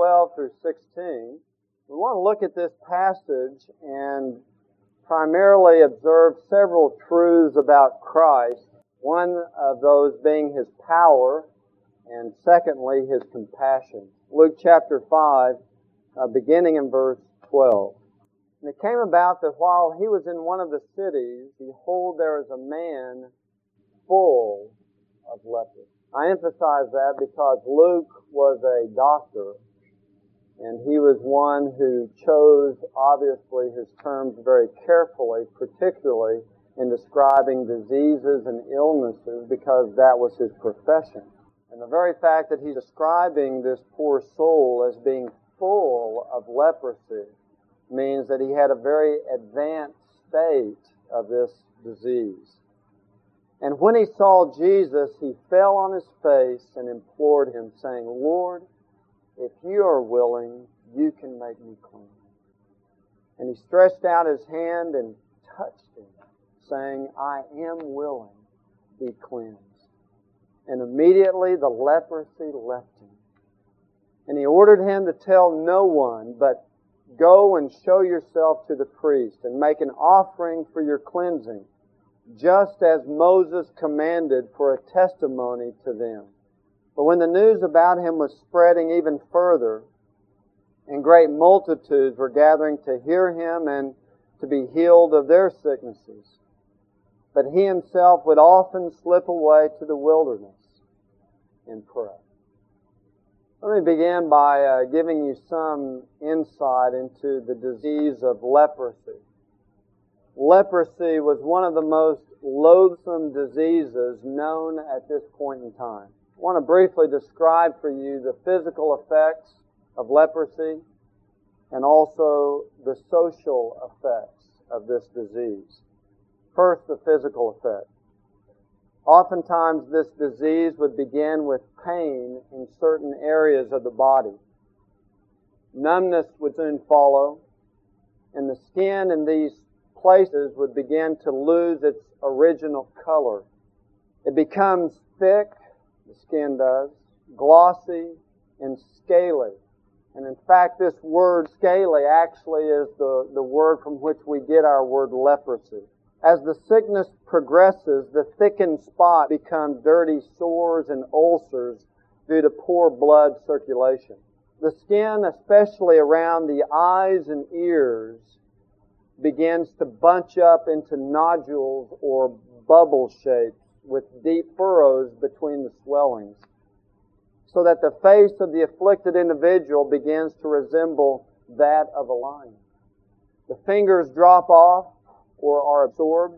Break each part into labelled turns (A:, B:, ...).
A: 12 through 16. We want to look at this passage and primarily observe several truths about Christ. One of those being His power, and secondly, His compassion. Luke chapter 5, beginning in verse 12. And it came about that while he was in one of the cities, behold, there was a man full of leprosy. I emphasize that because Luke was a doctor, and he was one who chose, obviously, his terms very carefully, particularly in describing diseases and illnesses, because that was his profession. And the very fact that he's describing this poor soul as being full of leprosy means that he had a very advanced state of this disease. And when he saw Jesus, he fell on his face and implored him, saying, Lord, if you are willing, you can make me clean. And he stretched out his hand and touched him, saying, I am willing, be cleansed. And immediately the leprosy left him. And he ordered him to tell no one, but go and show yourself to the priest and make an offering for your cleansing, just as Moses commanded for a testimony to them. But when the news about him was spreading even further, and great multitudes were gathering to hear him and to be healed of their sicknesses, but he himself would often slip away to the wilderness and pray. Let me begin by giving you some insight into the disease of leprosy. Leprosy was one of the most loathsome diseases known at this point in time. I want to briefly describe for you the physical effects of leprosy and also the social effects of this disease. First, the physical effect. Oftentimes, this disease would begin with pain in certain areas of the body. Numbness would soon follow, and the skin in these places would begin to lose its original color. It becomes thick, the skin does, glossy, and scaly. And in fact, this word scaly actually is the word from which we get our word leprosy. As the sickness progresses, the thickened spot becomes dirty sores and ulcers due to poor blood circulation. The skin, especially around the eyes and ears, begins to bunch up into nodules or bubble shapes with deep furrows between the swellings, so that the face of the afflicted individual begins to resemble that of a lion. The fingers drop off or are absorbed.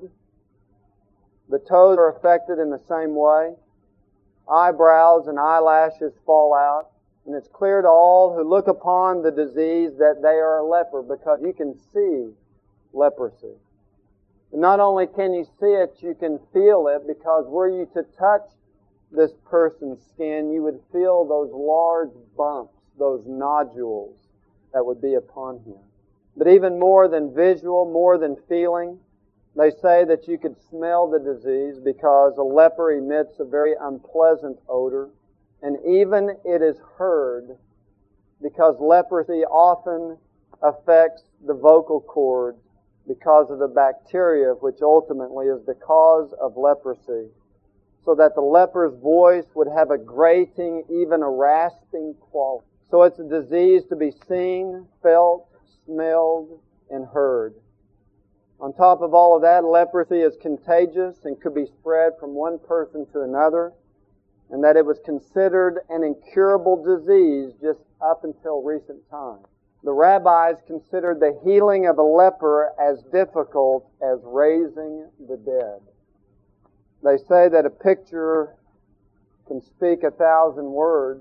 A: The toes are affected in the same way. Eyebrows and eyelashes fall out. And it's clear to all who look upon the disease that they are a leper, because you can see leprosy. And not only can you see it, you can feel it, because were you to touch this person's skin, you would feel those large bumps, those nodules that would be upon him. But even more than visual, more than feeling, they say that you could smell the disease, because a leper emits a very unpleasant odor. And even it is heard, because leprosy often affects the vocal cords because of the bacteria which ultimately is the cause of leprosy, so that the leper's voice would have a grating, even a rasping quality. So it's a disease to be seen, felt, smelled, and heard. On top of all of that, leprosy is contagious and could be spread from one person to another, and that it was considered an incurable disease just up until recent times. The rabbis considered the healing of a leper as difficult as raising the dead. They say that a picture can speak 1,000 words.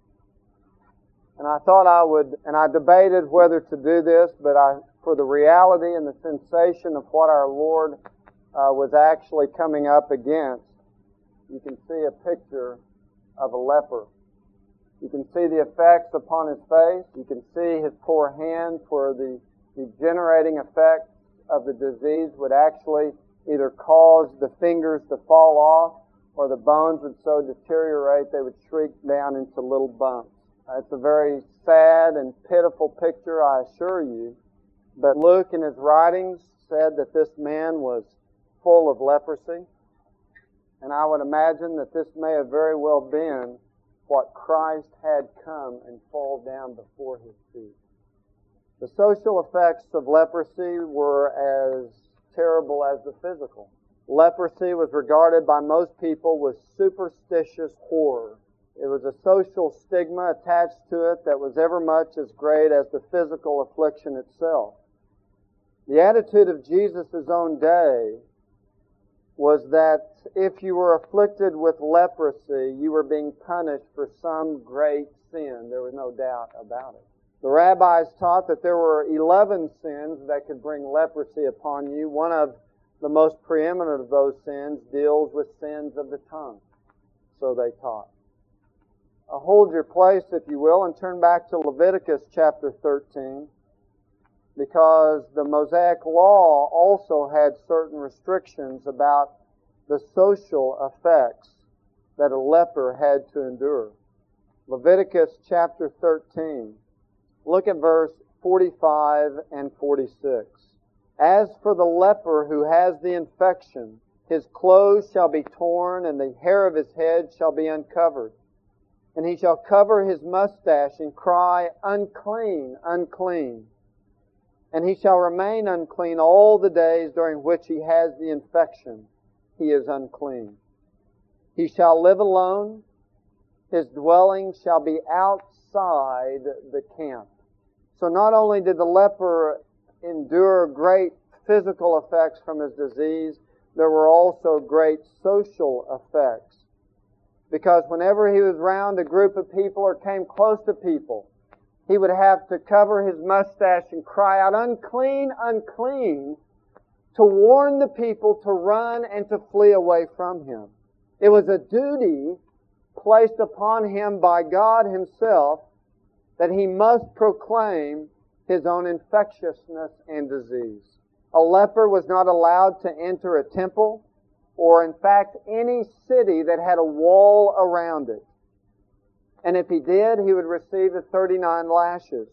A: And I thought I would, and I debated whether to do this, but for the reality and the sensation of what our Lord was actually coming up against, you can see a picture of a leper. You can see the effects upon his face. You can see his poor hands, where the degenerating effects of the disease would actually either cause the fingers to fall off, or the bones would so deteriorate they would shrink down into little bumps. It's a very sad and pitiful picture, I assure you. But Luke in his writings said that this man was full of leprosy. And I would imagine that this may have very well been what Christ had come and fall down before His feet. The social effects of leprosy were as terrible as the physical. Leprosy was regarded by most people with superstitious horror. It was a social stigma attached to it that was ever much as great as the physical affliction itself. The attitude of Jesus' own day was that if you were afflicted with leprosy, you were being punished for some great sin. There was no doubt about it. The rabbis taught that there were 11 sins that could bring leprosy upon you. One of the most preeminent of those sins deals with sins of the tongue. So they taught. Hold your place, if you will, and turn back to Leviticus chapter 13, because the Mosaic Law also had certain restrictions about the social effects that a leper had to endure. Leviticus chapter 13. Look at verse 45 and 46. As for the leper who has the infection, his clothes shall be torn, and the hair of his head shall be uncovered. And he shall cover his mustache and cry, "Unclean, unclean." And he shall remain unclean all the days during which he has the infection. He is unclean. He shall live alone. His dwelling shall be outside the camp. So not only did the leper endure great physical effects from his disease, there were also great social effects. Because whenever he was around a group of people or came close to people, he would have to cover his mustache and cry out, "Unclean, unclean," to warn the people to run and to flee away from him. It was a duty placed upon him by God Himself that he must proclaim his own infectiousness and disease. A leper was not allowed to enter a temple or, in fact, any city that had a wall around it. And if he did, he would receive the 39 lashes.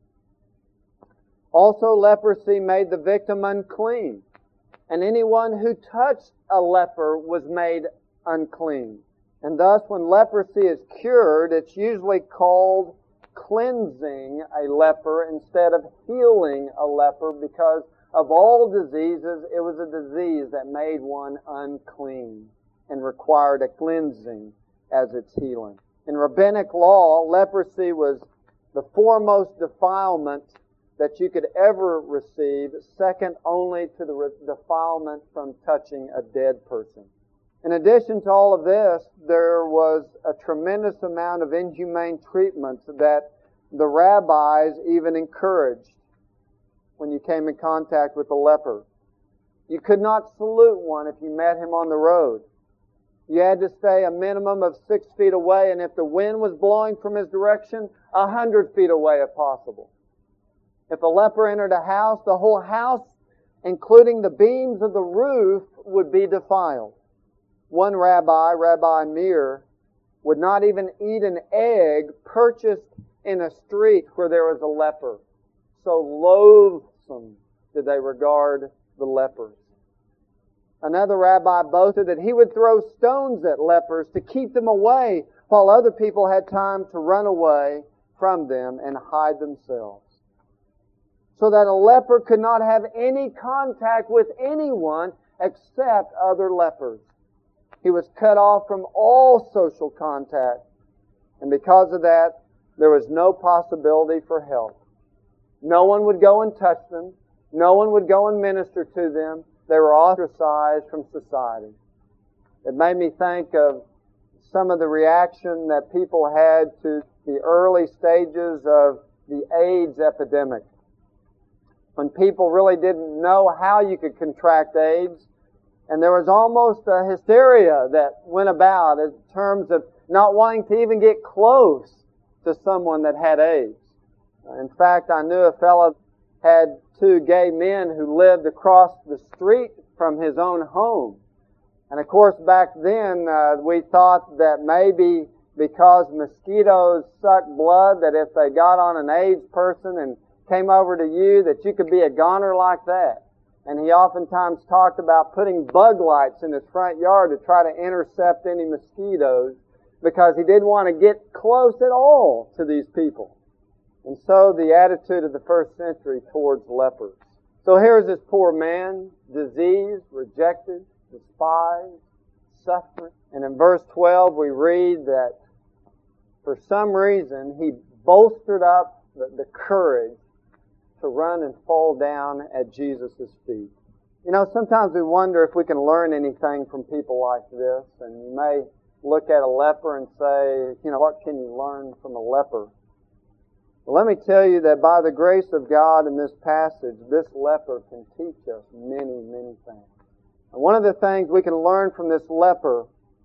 A: Also, leprosy made the victim unclean. And anyone who touched a leper was made unclean. And thus, when leprosy is cured, it's usually called cleansing a leper instead of healing a leper, because of all diseases, it was a disease that made one unclean and required a cleansing as its healing. In rabbinic law, leprosy was the foremost defilement that you could ever receive, second only to the defilement from touching a dead person. In addition to all of this, there was a tremendous amount of inhumane treatment that the rabbis even encouraged when you came in contact with a leper. You could not salute one if you met him on the road. You had to stay a minimum of 6 feet away, and if the wind was blowing from his direction, 100 feet away if possible. If a leper entered a house, the whole house, including the beams of the roof, would be defiled. One rabbi, Rabbi Meir, would not even eat an egg purchased in a street where there was a leper. So loathsome did they regard the lepers. Another rabbi boasted that he would throw stones at lepers to keep them away, while other people had time to run away from them and hide themselves. So that a leper could not have any contact with anyone except other lepers. He was cut off from all social contact, and because of that, there was no possibility for help. No one would go and touch them. No one would go and minister to them. They were ostracized from society. It made me think of some of the reaction that people had to the early stages of the AIDS epidemic. When people really didn't know how you could contract AIDS, and there was almost a hysteria that went about in terms of not wanting to even get close to someone that had AIDS. In fact, I knew a fellow had 2 gay men who lived across the street from his own home. And of course, back then, we thought that maybe because mosquitoes suck blood, that if they got on an aged person and came over to you, that you could be a goner like that. And he oftentimes talked about putting bug lights in his front yard to try to intercept any mosquitoes, because he didn't want to get close at all to these people. And so the attitude of the first century towards lepers. So here's this poor man, diseased, rejected, despised, suffering. And in verse 12 we read that for some reason he bolstered up the courage to run and fall down at Jesus' feet. You know, sometimes we wonder if we can learn anything from people like this. And you may look at a leper and say, you know, what can you learn from a leper? Well, let me tell you that by the grace of God in this passage, this leper can teach us many, many things. And one of the things we can learn from this leper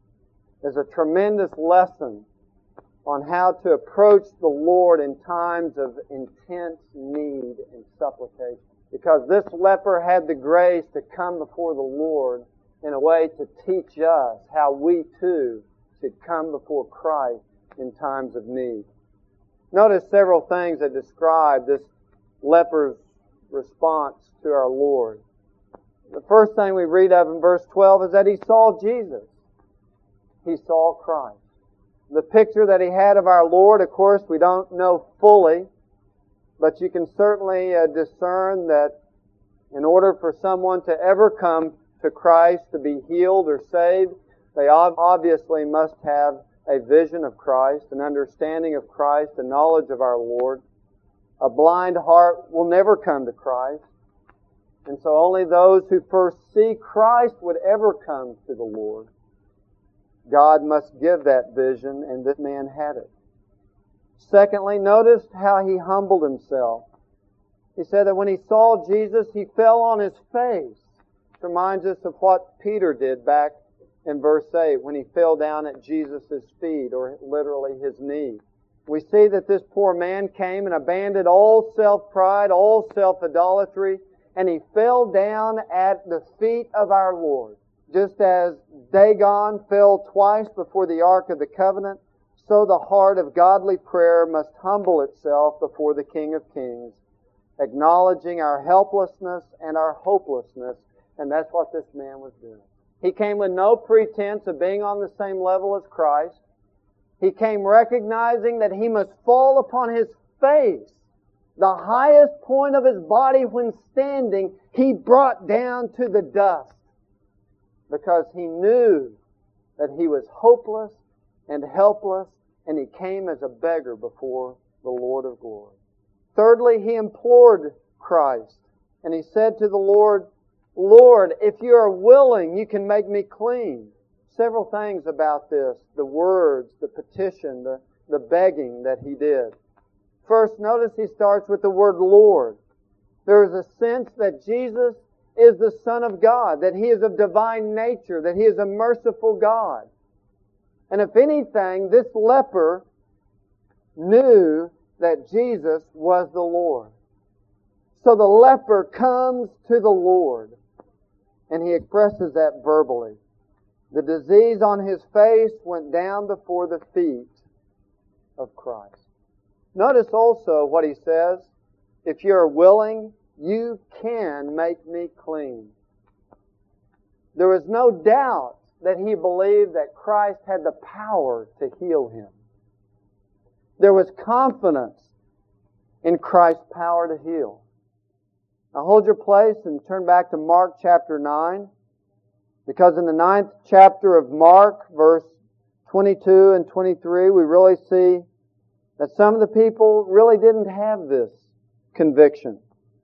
A: is a tremendous lesson on how to approach the Lord in times of intense need and supplication. Because this leper had the grace to come before the Lord in a way to teach us how we too should come before Christ in times of need. Notice several things that describe this leper's response to our Lord. The first thing we read of in verse 12 is that he saw Jesus. He saw Christ. The picture that he had of our Lord, of course, we don't know fully, but you can certainly discern that in order for someone to ever come to Christ, to be healed or saved, they obviously must have a vision of Christ, an understanding of Christ, a knowledge of our Lord. A blind heart will never come to Christ. And so only those who first see Christ would ever come to the Lord. God must give that vision, and this man had it. Secondly, notice how he humbled himself. He said that when he saw Jesus, he fell on his face. It reminds us of what Peter did back in verse 8 when he fell down at Jesus' feet, or literally his knee. We see that this poor man came and abandoned all self-pride, all self-idolatry, and he fell down at the feet of our Lord. Just as Dagon fell twice before the Ark of the Covenant, so the heart of godly prayer must humble itself before the King of Kings, acknowledging our helplessness and our hopelessness, and that's what this man was doing. He came with no pretense of being on the same level as Christ. He came recognizing that he must fall upon his face. The highest point of his body when standing, he brought down to the dust, because he knew that he was hopeless and helpless, and he came as a beggar before the Lord of glory. Thirdly, he implored Christ, and he said to the Lord, Lord, if you are willing, you can make me clean. Several things about this, the words, the petition, the begging that he did. First, notice he starts with the word Lord. There is a sense that Jesus is the Son of God, that He is of divine nature, that He is a merciful God. And if anything, this leper knew that Jesus was the Lord. So the leper comes to the Lord, and he expresses that verbally. The disease on his face went down before the feet of Christ. Notice also what he says, if you are willing, you can make me clean. There was no doubt that he believed that Christ had the power to heal him. There was confidence in Christ's power to heal. Now hold your place and turn back to Mark chapter 9, because in the 9th chapter of Mark, verse 22 and 23, we really see that some of the people really didn't have this conviction.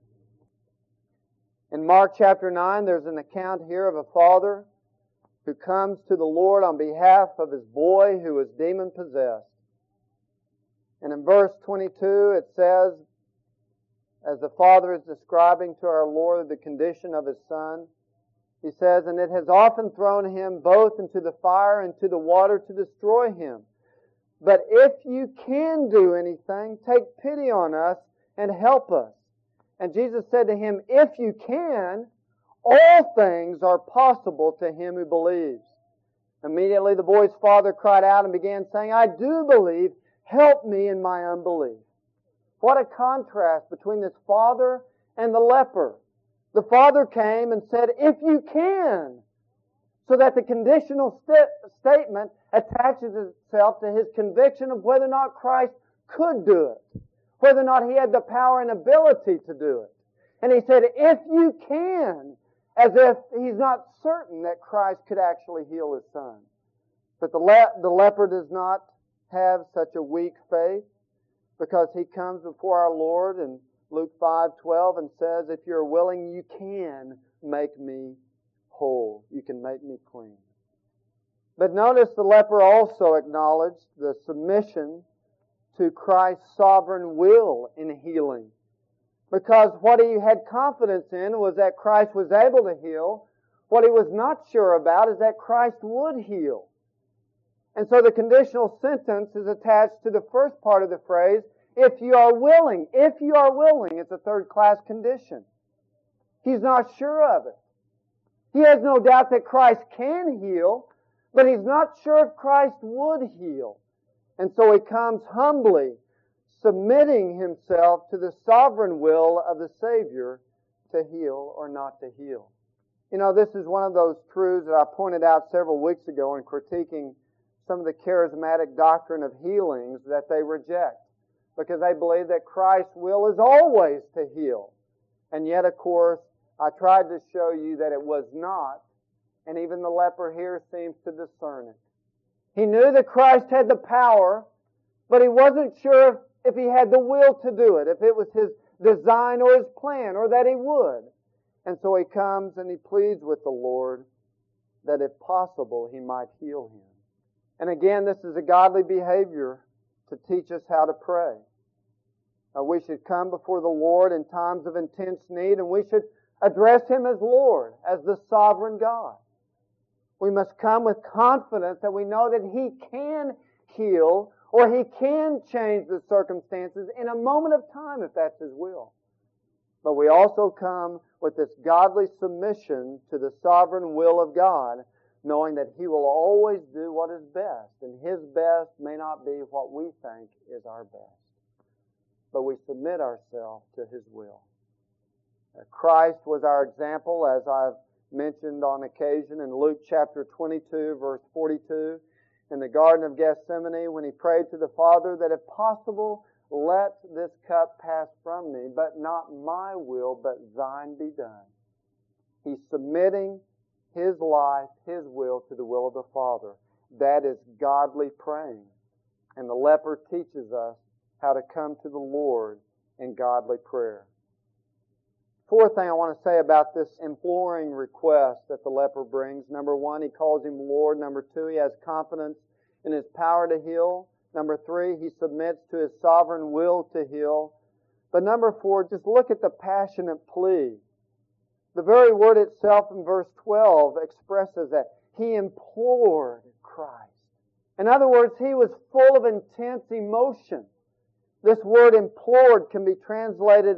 A: In Mark chapter 9, there's an account here of a father who comes to the Lord on behalf of his boy who was demon-possessed. And in verse 22, it says, as the father is describing to our Lord the condition of his son, he says, and it has often thrown him both into the fire and into the water to destroy him. But if you can do anything, take pity on us and help us. And Jesus said to him, if you can, all things are possible to him who believes. Immediately the boy's father cried out and began saying, "I do believe. Help me in my unbelief." What a contrast between this father and the leper. The father came and said, "If you can," so that the conditional statement attaches itself to his conviction of whether or not Christ could do it, whether or not he had the power and ability to do it. And he said, "If you can," as if he's not certain that Christ could actually heal his son. But the leper does not have such a weak faith, because he comes before our Lord in Luke 5:12 and says, "If you're willing, you can make me whole. You can make me clean." But notice the leper also acknowledged the submission to Christ's sovereign will in healing. Because what he had confidence in was that Christ was able to heal. What he was not sure about is that Christ would heal. And so the conditional sentence is attached to the first part of the phrase, "if you are willing." If you are willing, it's a third-class condition. He's not sure of it. He has no doubt that Christ can heal, but he's not sure if Christ would heal. And so he comes humbly, submitting himself to the sovereign will of the Savior to heal or not to heal. You know, this is one of those truths that I pointed out several weeks ago in critiquing some of the charismatic doctrine of healings that they reject, because they believe that Christ's will is always to heal. And yet, of course, I tried to show you that it was not, and even the leper here seems to discern it. He knew that Christ had the power, but he wasn't sure if he had the will to do it, if it was his design or his plan, or that he would. And so he comes and he pleads with the Lord that if possible, he might heal him. And again, this is a godly behavior to teach us how to pray. We should come before the Lord in times of intense need, and we should address Him as Lord, as the sovereign God. We must come with confidence that we know that He can heal, or He can change the circumstances in a moment of time if that's His will. But we also come with this godly submission to the sovereign will of God, knowing that He will always do what is best, and His best may not be what we think is our best. But we submit ourselves to His will. Christ was our example, as I've mentioned on occasion in Luke chapter 22, verse 42, in the Garden of Gethsemane, when He prayed to the Father that if possible, let this cup pass from me, but not my will, but thine be done. He's submitting His life, His will, to the will of the Father. That is godly praying. And the leper teaches us how to come to the Lord in godly prayer. Fourth thing I want to say about this imploring request that the leper brings. Number one, he calls Him Lord. Number two, he has confidence in His power to heal. Number three, he submits to His sovereign will to heal. But number four, just look at the passionate plea. The very word itself in verse 12 expresses that he implored Christ. In other words, he was full of intense emotion. This word implored can be translated,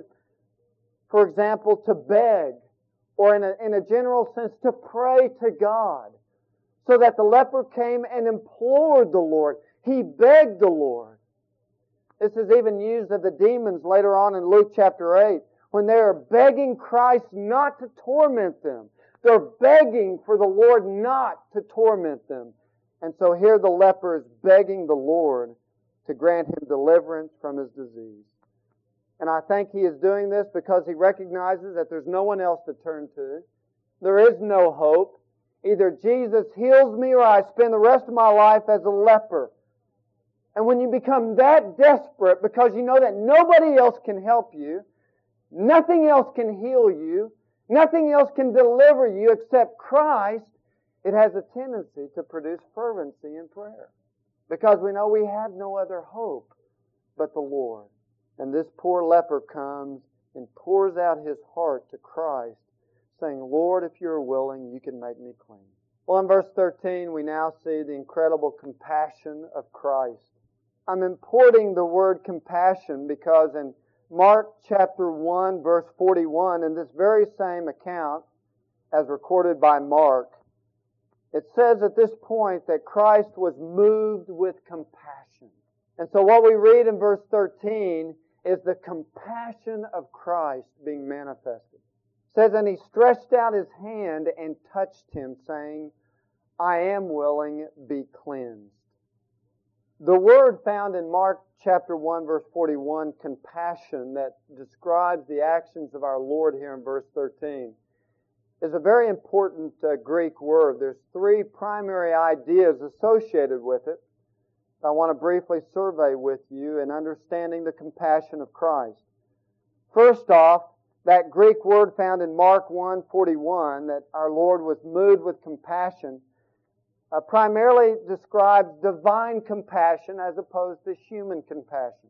A: for example, to beg, or in a general sense, to pray to God. So that the leper came and implored the Lord. He begged the Lord. This is even used of the demons later on in Luke chapter 8, when they are begging Christ not to torment them. They're begging for the Lord not to torment them. And so here the leper is begging the Lord to grant him deliverance from his disease. And I think he is doing this because he recognizes that there's no one else to turn to. There is no hope. Either Jesus heals me or I spend the rest of my life as a leper. And when you become that desperate because you know that nobody else can help you, nothing else can heal you, nothing else can deliver you except Christ, it has a tendency to produce fervency in prayer. Because we know we have no other hope but the Lord. And this poor leper comes and pours out his heart to Christ, saying, Lord, if you're willing, you can make me clean. Well, in verse 13, we now see the incredible compassion of Christ. I'm importing the word compassion because in Mark chapter 1, verse 41, in this very same account, as recorded by Mark, It says at this point that Christ was moved with compassion. And so what we read in verse 13 is the compassion of Christ being manifested. It says, and He stretched out His hand and touched him, saying, I am willing, be cleansed. The word found in Mark chapter 1, verse 41, compassion, that describes the actions of our Lord here in verse 13, is a very important Greek word. There's three primary ideas associated with it. I want to briefly survey with you in understanding the compassion of Christ. First off, that Greek word found in Mark 1:41, that our Lord was moved with compassion, primarily describes divine compassion as opposed to human compassion.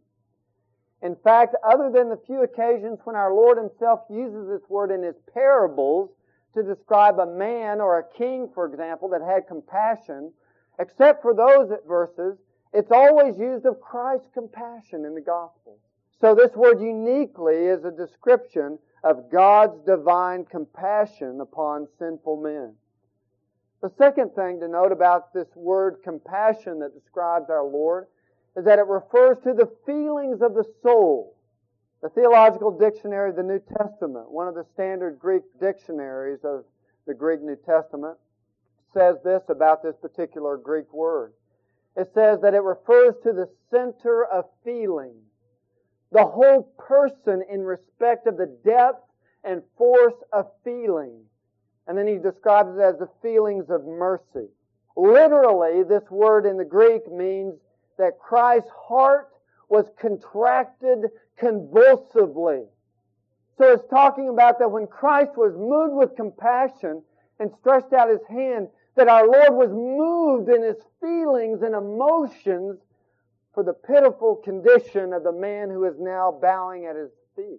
A: In fact, other than the few occasions when our Lord Himself uses this word in His parables to describe a man or a king, for example, that had compassion, except for those verses, it's always used of Christ's compassion in the Gospel. So this word uniquely is a description of God's divine compassion upon sinful men. The second thing to note about this word compassion that describes our Lord is that it refers to the feelings of the soul. The Theological Dictionary of the New Testament, one of the standard Greek dictionaries of the Greek New Testament, says this about this particular Greek word. It says that it refers to the center of feeling, the whole person in respect of the depth and force of feeling. And then he describes it as the feelings of mercy. Literally, this word in the Greek means that Christ's heart was contracted convulsively. So it's talking about that when Christ was moved with compassion and stretched out His hand, that our Lord was moved in His feelings and emotions for the pitiful condition of the man who is now bowing at His feet.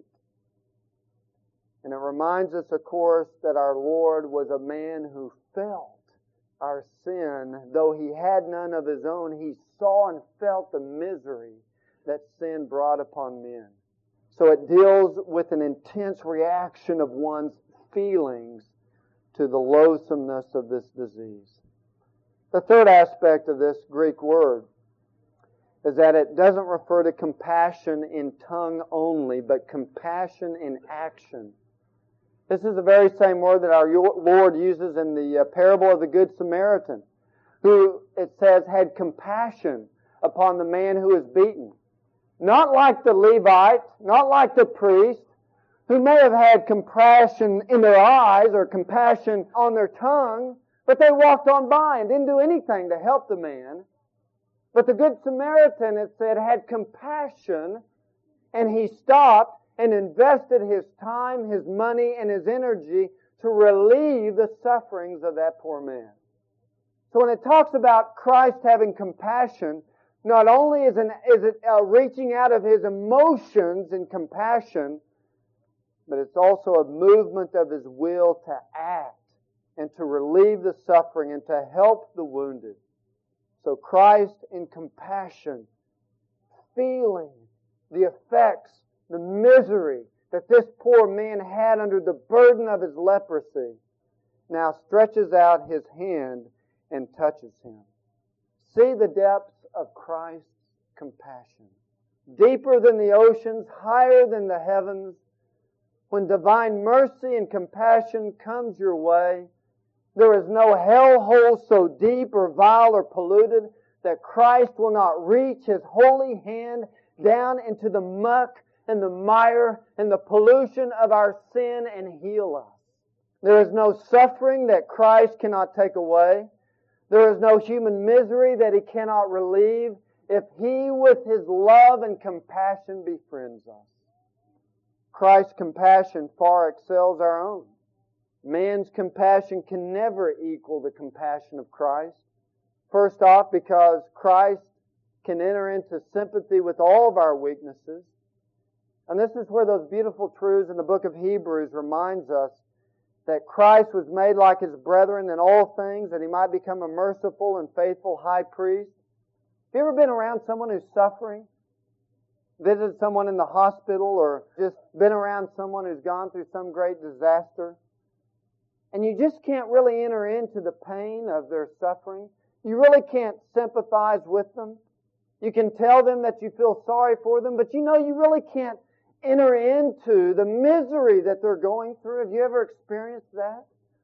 A: And it reminds us, of course, that our Lord was a man who felt our sin. Though He had none of His own, He saw and felt the misery that sin brought upon men. So it deals with an intense reaction of one's feelings to the loathsomeness of this disease. The third aspect of this Greek word is that it doesn't refer to compassion in tongue only, but compassion in action. This is the very same word that our Lord uses in the parable of the Good Samaritan, who, it says, had compassion upon the man who was beaten. Not like the Levite, not like the priest, who may have had compassion in their eyes or compassion on their tongue, but they walked on by and didn't do anything to help the man. But the Good Samaritan, it said, had compassion, and he stopped and invested his time, his money, and his energy to relieve the sufferings of that poor man. So when it talks about Christ having compassion, not only is it reaching out of His emotions in compassion, but it's also a movement of His will to act and to relieve the suffering and to help the wounded. So Christ in compassion, feeling the effects, the misery that this poor man had under the burden of his leprosy, now stretches out His hand and touches him. See the depths of Christ's compassion. Deeper than the oceans, higher than the heavens. When divine mercy and compassion comes your way, there is no hellhole so deep or vile or polluted that Christ will not reach His holy hand down into the muck and the mire and the pollution of our sin and heal us. There is no suffering that Christ cannot take away. There is no human misery that He cannot relieve if He with His love and compassion befriends us. Christ's compassion far excels our own. Man's compassion can never equal the compassion of Christ. First off, because Christ can enter into sympathy with all of our weaknesses. And this is where those beautiful truths in the book of Hebrews reminds us that Christ was made like His brethren in all things, that He might become a merciful and faithful high priest. Have you ever been around someone who's suffering? Visited someone in the hospital, or just been around someone who's gone through some great disaster? and you just can't really enter into the pain of their suffering. You really can't sympathize with them. You can tell them that you feel sorry for them, but you know you really can't enter into the misery that they're going through. Have you ever experienced that?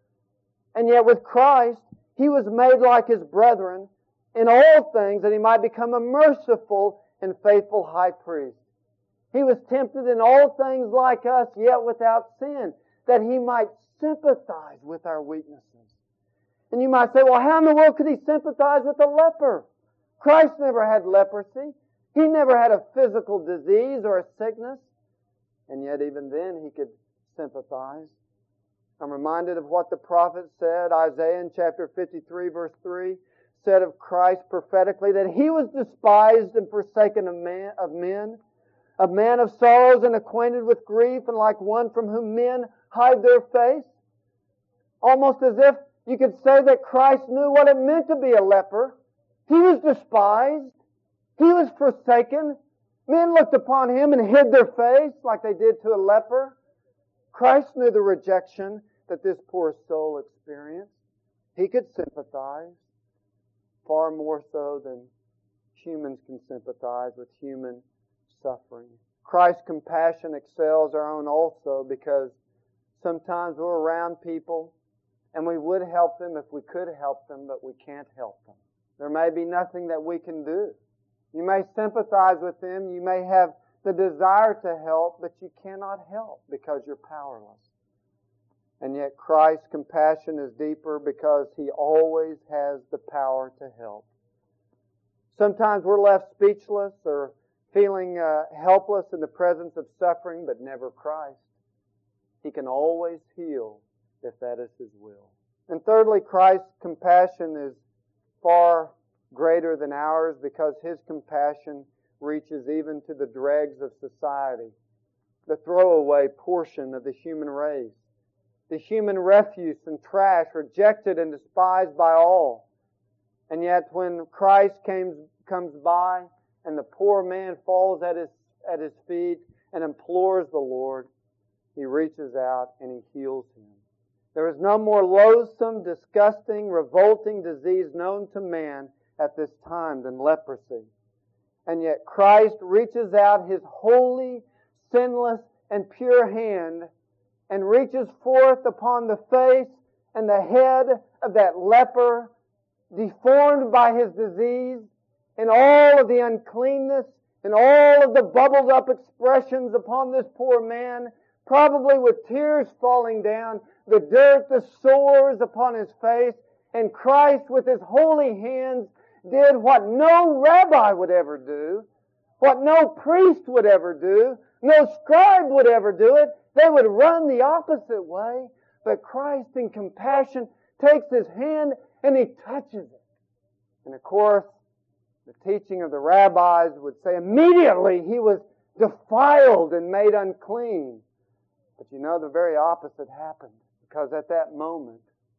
A: And yet with Christ, He was made like His brethren in all things, that He might become a merciful and faithful high priest. He was tempted in all things like us, yet without sin, that He might sympathize with our weaknesses. And you might say, well, how in the world could He sympathize with a leper? Christ never had leprosy. He never had a physical disease or a sickness. And yet even then He could sympathize. I'm reminded of what the prophet said. Isaiah in chapter 53 verse 3 said of Christ prophetically that He was despised and forsaken of men, a man of sorrows and acquainted with grief, and like one from whom men hide their face. Almost as if you could say that Christ knew what it meant to be a leper. He was despised. He was forsaken. Men looked upon Him and hid their face like they did to a leper. Christ knew the rejection that this poor soul experienced. He could sympathize far more so than humans can sympathize with human suffering. Christ's compassion excels our own also, because sometimes we're around people and we would help them if we could help them, but we can't help them. There may be nothing that we can do. You may sympathize with them, you may have the desire to help, but you cannot help because you're powerless. And yet Christ's compassion is deeper because He always has the power to help. Sometimes we're left speechless or feeling helpless in the presence of suffering, but never Christ. He can always heal if that is His will. And thirdly, Christ's compassion is far greater than ours because His compassion reaches even to the dregs of society, the throwaway portion of the human race, the human refuse and trash, rejected and despised by all. And yet when Christ comes by and the poor man falls at his feet and implores the Lord, He reaches out and He heals him. There is no more loathsome, disgusting, revolting disease known to man at this time than leprosy. And yet Christ reaches out His holy, sinless, and pure hand and reaches forth upon the face and the head of that leper, deformed by his disease, and all of the uncleanness and all of the bubbled up expressions upon this poor man, probably with tears falling down, the dirt, the sores upon his face, and Christ with His holy hands did what no rabbi would ever do, what no priest would ever do, no scribe would ever do it. They would run the opposite way. But Christ in compassion takes His hand and He touches it. And of course, the teaching of the rabbis would say immediately he was defiled and made unclean. But you know, the very opposite happened. Because at that moment,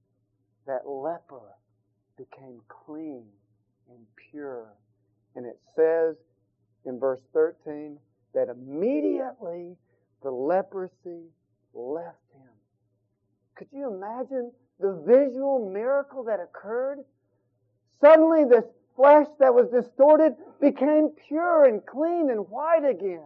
A: that leper became clean and pure. And it says in verse 13 that immediately the leprosy left him. Could you imagine the visual miracle that occurred? Suddenly this flesh that was distorted became pure and clean and white again.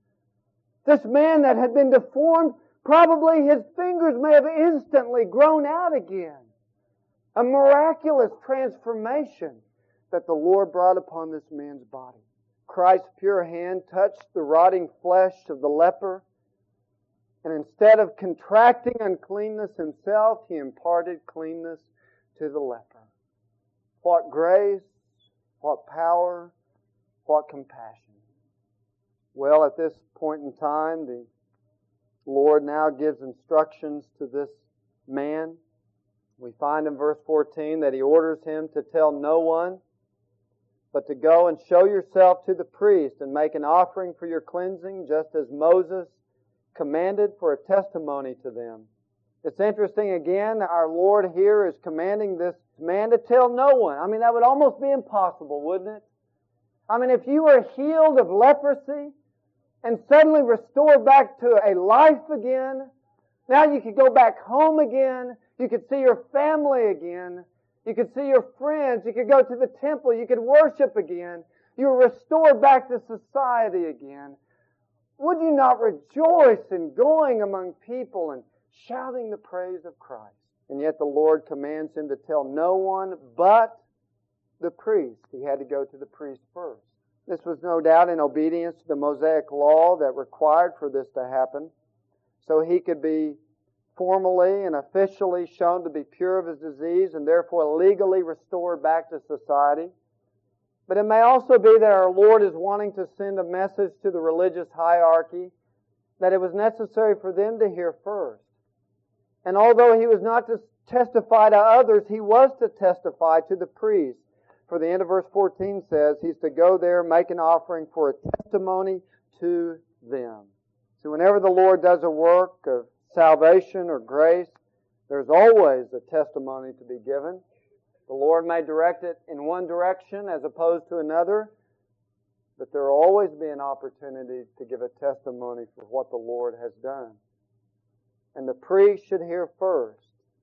A: This man that had been deformed, probably his fingers may have instantly grown out again. A miraculous transformation that the Lord brought upon this man's body. Christ's pure hand touched the rotting flesh of the leper, and instead of contracting uncleanness Himself, He imparted cleanness to the leper. What grace, what power, what compassion. Well, at this point in time, the Lord now gives instructions to this man. We find in verse 14 that He orders him to tell no one, but to go and show yourself to the priest and make an offering for your cleansing, just as Moses commanded, for a testimony to them. It's interesting again, our Lord here is commanding this man to tell no one. I mean, that would almost be impossible, wouldn't it? I mean, if you were healed of leprosy and suddenly restored back to a life again, now you could go back home again, You could see your family again. You could see your friends. You could go to the temple. You could worship again. You were restored back to society again. Would you not rejoice in going among people and shouting the praise of Christ? And yet the Lord commands him to tell no one but the priest. He had to go to the priest first. This was no doubt in obedience to the Mosaic law that required for this to happen, so he could be formally and officially shown to be pure of his disease and therefore legally restored back to society. But it may also be that our Lord is wanting to send a message to the religious hierarchy that it was necessary for them to hear first. And although he was not to testify to others, he was to testify to the priest. For the end of verse 14 says he's to go there, make an offering for a testimony to them. So whenever the Lord does a work of salvation or grace, there's always a testimony to be given. The Lord may direct it in one direction as opposed to another, but there will always be an opportunity to give a testimony for what the Lord has done. And the priest should hear first.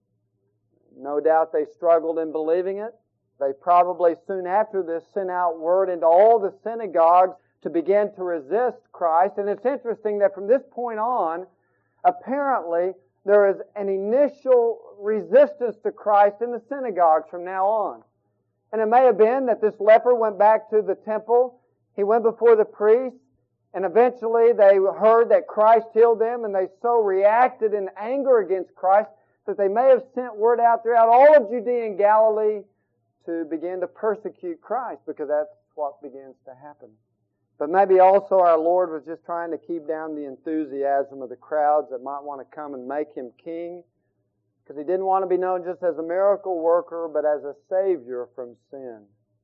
A: No doubt they struggled in believing it. They probably soon after this sent out word into all the synagogues to begin to resist Christ. And it's interesting that from this point on, apparently there is an initial resistance to Christ in the synagogues from now on. And it may have been that this leper went back to the temple. He went before the priest. And eventually they heard that Christ healed them, and they so reacted in anger against Christ that they may have sent word out throughout all of Judea and Galilee to begin to persecute Christ, because that's what begins to happen. But maybe also our Lord was just trying to keep down the enthusiasm of the crowds that might want to come and make Him king, because He didn't want to be known just as a miracle worker, but as a Savior from sin.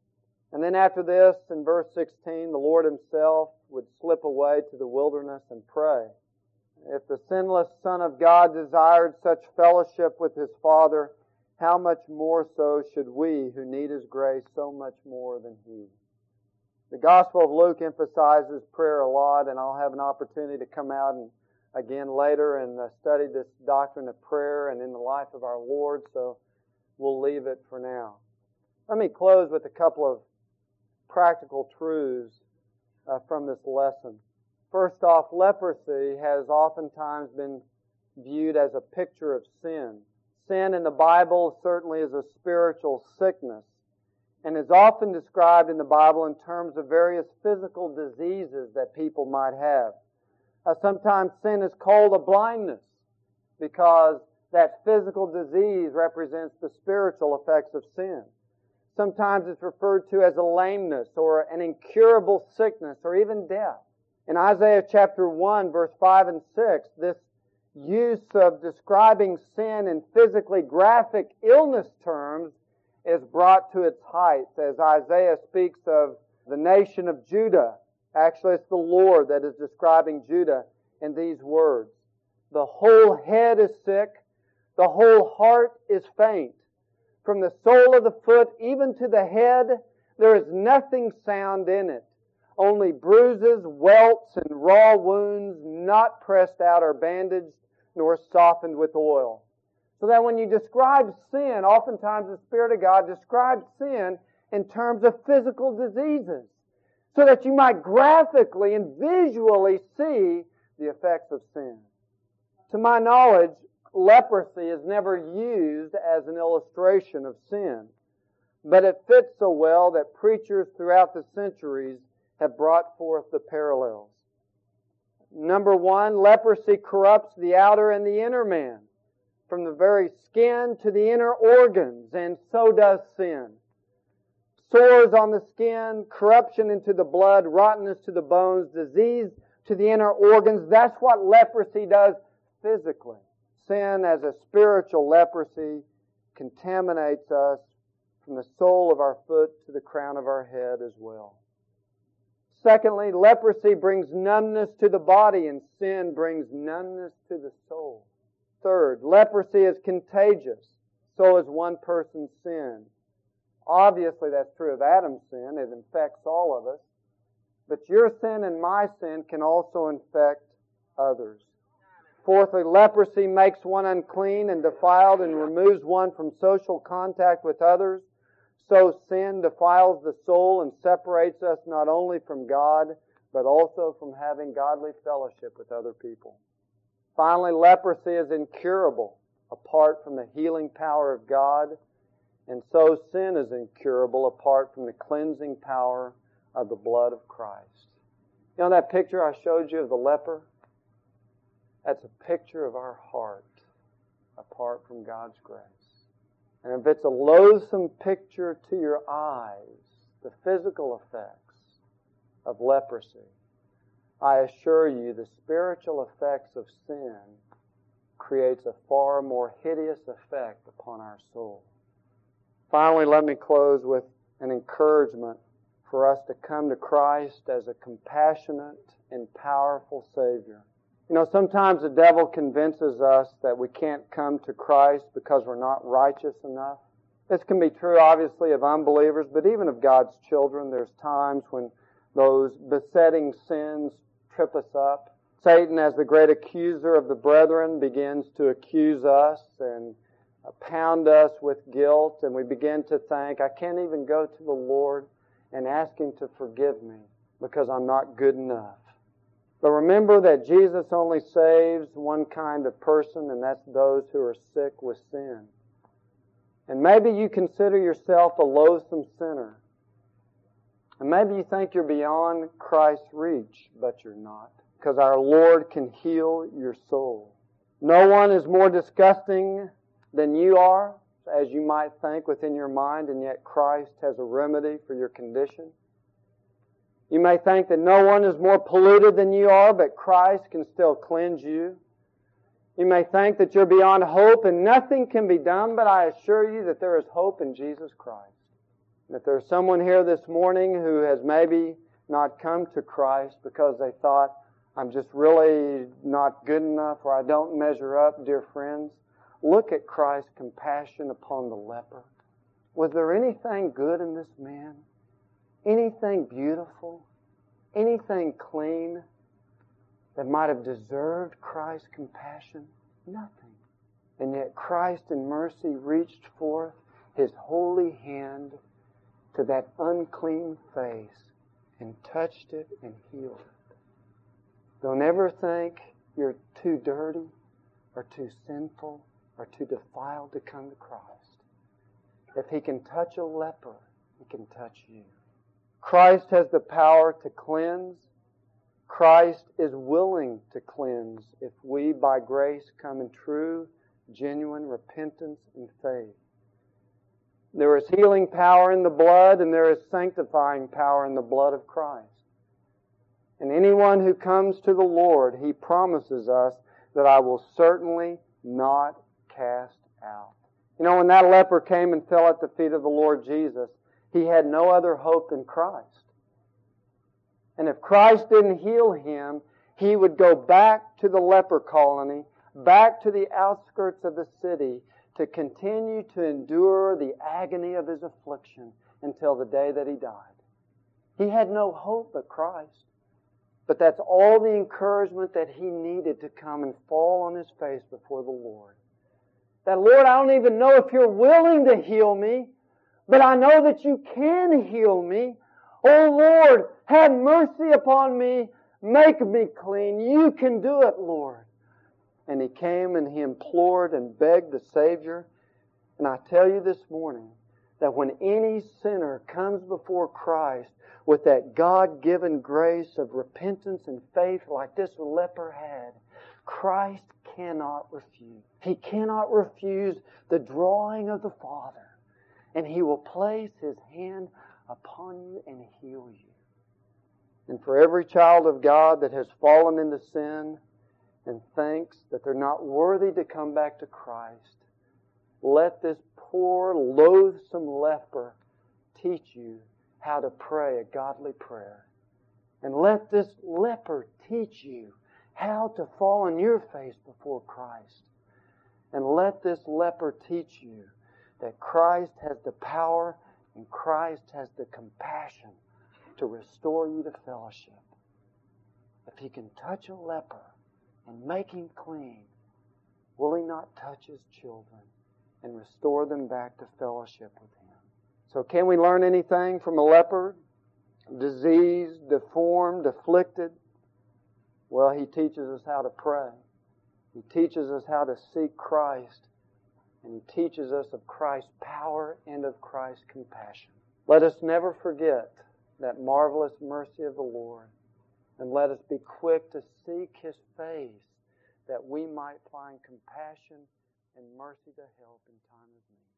A: And then after this, in verse 16, the Lord Himself would slip away to the wilderness and pray. If the sinless Son of God desired such fellowship with His Father, how much more so should we who need His grace so much more than He? The Gospel of Luke emphasizes prayer a lot, and I'll have an opportunity to come out and again later and study this doctrine of prayer and in the life of our Lord, so we'll leave it for now. Let me close with a couple of practical truths from this lesson. First off, leprosy has oftentimes been viewed as a picture of sin. Sin in the Bible certainly is a spiritual sickness and is often described in the Bible in terms of various physical diseases that people might have. Sometimes sin is called a blindness because that physical disease represents the spiritual effects of sin. Sometimes it's referred to as a lameness or an incurable sickness or even death. In Isaiah chapter 1, verse 5 and 6, this use of describing sin in physically graphic illness terms is brought to its height as Isaiah speaks of the nation of Judah. Actually, it's the Lord that is describing Judah in these words. The whole head is sick, the whole heart is faint. From the sole of the foot even to the head, there is nothing sound in it. Only bruises, welts, and raw wounds, not pressed out or bandaged, nor softened with oil. So that when you describe sin, oftentimes the Spirit of God describes sin in terms of physical diseases, so that you might graphically and visually see the effects of sin. To my knowledge, leprosy is never used as an illustration of sin, but it fits so well that preachers throughout the centuries have brought forth the parallels. Number one, leprosy corrupts the outer and the inner man, from the very skin to the inner organs, and so does sin. Sores on the skin, corruption into the blood, rottenness to the bones, disease to the inner organs. That's what leprosy does physically. Sin as a spiritual leprosy contaminates us from the sole of our foot to the crown of our head as well. Secondly, leprosy brings numbness to the body, and sin brings numbness to the soul. Third, leprosy is contagious. So is one person's sin. Obviously, that's true of Adam's sin. It infects all of us. But your sin and my sin can also infect others. Fourthly, leprosy makes one unclean and defiled and removes one from social contact with others. So sin defiles the soul and separates us not only from God, but also from having godly fellowship with other people. Finally, leprosy is incurable apart from the healing power of God, and so sin is incurable apart from the cleansing power of the blood of Christ. You know that picture I showed you of the leper? That's a picture of our heart apart from God's grace. And if it's a loathsome picture to your eyes, the physical effects of leprosy, I assure you the spiritual effects of sin creates a far more hideous effect upon our soul. Finally, let me close with an encouragement for us to come to Christ as a compassionate and powerful Savior. You know, sometimes the devil convinces us that we can't come to Christ because we're not righteous enough. This can be true, obviously, of unbelievers, but even of God's children. There's times when those besetting sins trip us up. Satan, as the great accuser of the brethren, begins to accuse us and pound us with guilt, and we begin to think, I can't even go to the Lord and ask Him to forgive me because I'm not good enough. But remember that Jesus only saves one kind of person, and that's those who are sick with sin. And maybe you consider yourself a loathsome sinner. And maybe you think you're beyond Christ's reach, but you're not. Because our Lord can heal your soul. No one is more disgusting than you are, as you might think within your mind, and yet Christ has a remedy for your condition. You may think that no one is more polluted than you are, but Christ can still cleanse you. You may think that you're beyond hope and nothing can be done, but I assure you that there is hope in Jesus Christ. And if there's someone here this morning who has maybe not come to Christ because they thought, I'm just really not good enough or I don't measure up, dear friends, look at Christ's compassion upon the leper. Was there anything good in this man? Anything beautiful, anything clean that might have deserved Christ's compassion? Nothing. And yet Christ in mercy reached forth His holy hand to that unclean face and touched it and healed it. Don't ever think you're too dirty or too sinful or too defiled to come to Christ. If He can touch a leper, He can touch you. Christ has the power to cleanse. Christ is willing to cleanse if we, by grace, come in true, genuine repentance and faith. There is healing power in the blood, and there is sanctifying power in the blood of Christ. And anyone who comes to the Lord, He promises us that I will certainly not cast out. You know, when that leper came and fell at the feet of the Lord Jesus, he had no other hope than Christ. And if Christ didn't heal him, he would go back to the leper colony, back to the outskirts of the city, to continue to endure the agony of his affliction until the day that he died. He had no hope but Christ. But that's all the encouragement that he needed to come and fall on his face before the Lord. That, Lord, I don't even know if you're willing to heal me, but I know that you can heal me. Oh, Lord, have mercy upon me. Make me clean. You can do it, Lord. And he came and he implored and begged the Savior. And I tell you this morning that when any sinner comes before Christ with that God-given grace of repentance and faith like this leper had, Christ cannot refuse. He cannot refuse the drawing of the Father. And He will place His hand upon you and heal you. And for every child of God that has fallen into sin and thinks that they're not worthy to come back to Christ, let this poor, loathsome leper teach you how to pray a godly prayer. And let this leper teach you how to fall on your face before Christ. And let this leper teach you that Christ has the power and Christ has the compassion to restore you to fellowship. If He can touch a leper and and make him clean, will he not touch his children and restore them back to fellowship with him? So can we learn anything from a leper? Diseased, deformed, afflicted? Well, he teaches us how to pray. He teaches us how to seek Christ. And he teaches us of Christ's power and of Christ's compassion. Let us never forget that marvelous mercy of the Lord. And let us be quick to seek His face, that we might find compassion and mercy to help in time of need.